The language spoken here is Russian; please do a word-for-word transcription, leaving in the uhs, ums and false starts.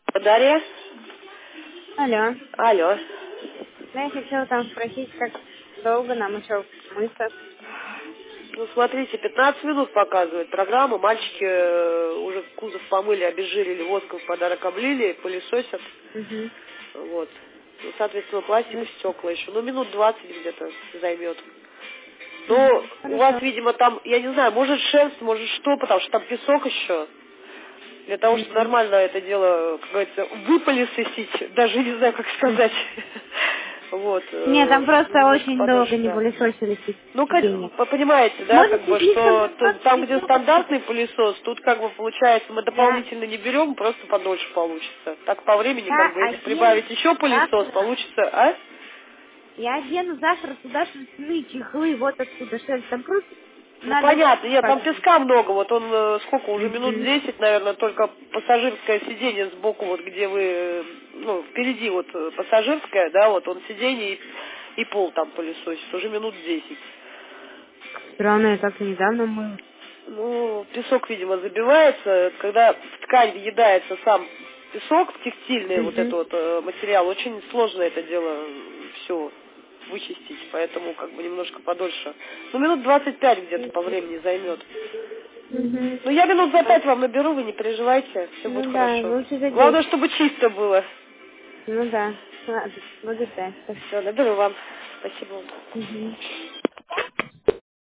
Дарья? Алло. Алло. Да, я хотела там спросить, как долго нам еще мыться. Ну, смотрите, пятнадцать минут показывает программа. Мальчики э, уже кузов помыли, обезжирили, воском в подарок облили, пылесосят. Угу. Вот. Ну, соответственно, пластик и стекла еще. Ну, минут двадцать где-то займет. Угу. Но у вас, Хорошо. видимо, там, я не знаю, может шерсть, может что, потому что там песок еще. Для того, чтобы Угу. нормально это дело, как говорится, выпылесосить, даже не знаю, как сказать. Вот. Нет, там э, просто Немножко очень долго подольше, не да. пылесосили Ну, сиденье. вы понимаете, да, как Можете бы, слишком что там т- просто там, где песок отсыпать? стандартный пылесос, тут, как бы, получается, мы Я, дополнительно не берем, просто подольше получится. Так по времени, как я бы, если одену прибавить еще пылесос, завтра, получится, а? я одену завтра туда шерстяные чехлы, вот отсюда шерсть. Там просто Ну, надо понятно, нет, там подуть. песка много, вот он, э, сколько, уже минут Угу. десять, наверное, только пассажирское сиденье сбоку, вот где вы, э, ну, впереди вот э, пассажирское, да, вот он сиденье и, и пол там пылесосит, уже минут десять. Странно, я так недавно мыла. Ну, песок, видимо, забивается. Когда в ткань въедается сам песок, в текстильный вот этот Угу. вот э, материал, очень сложно это дело все вычистить, поэтому как бы немножко подольше. Ну, минут двадцать пять где-то по времени займет. Угу. Ну, я минут за пять вам наберу, вы не переживайте, все будет Ну да, хорошо. лучше за Главное, десять. чтобы чисто было. Ну да. Ладно, буду ждать. Все, наберу вам. Спасибо вам. Угу.